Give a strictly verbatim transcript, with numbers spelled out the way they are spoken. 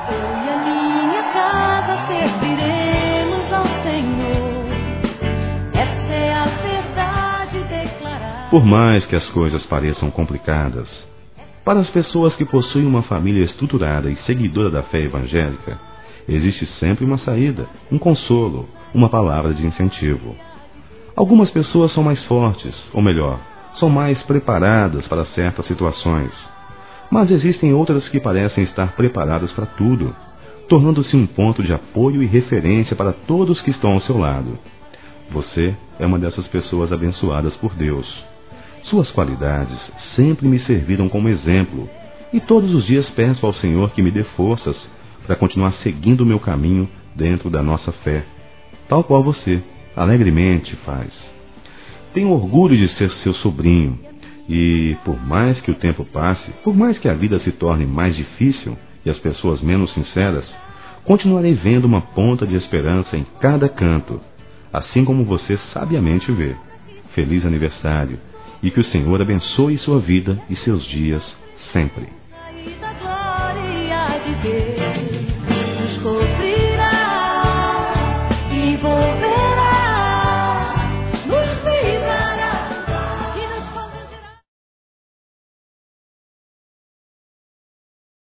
Eu e a minha casa serviremos ao Senhor. Essa é a verdade declarada. Por mais que as coisas pareçam complicadas, para as pessoas que possuem uma família estruturada e seguidora da fé evangélica, existe sempre uma saída, um consolo, uma palavra de incentivo. Algumas pessoas são mais fortes, ou melhor, são mais preparadas para certas situações. Mas existem outras que parecem estar preparadas para tudo, tornando-se um ponto de apoio e referência para todos que estão ao seu lado. Você é uma dessas pessoas abençoadas por Deus. Suas qualidades sempre me serviram como exemplo, e todos os dias peço ao Senhor que me dê forças para continuar seguindo o meu caminho dentro da nossa fé, tal qual você alegremente faz. Tenho orgulho de ser seu sobrinho, e por mais que o tempo passe, por mais que a vida se torne mais difícil e as pessoas menos sinceras, continuarei vendo uma ponta de esperança em cada canto, assim como você sabiamente vê. Feliz aniversário, e que o Senhor abençoe sua vida e seus dias sempre. Da glória de Deus.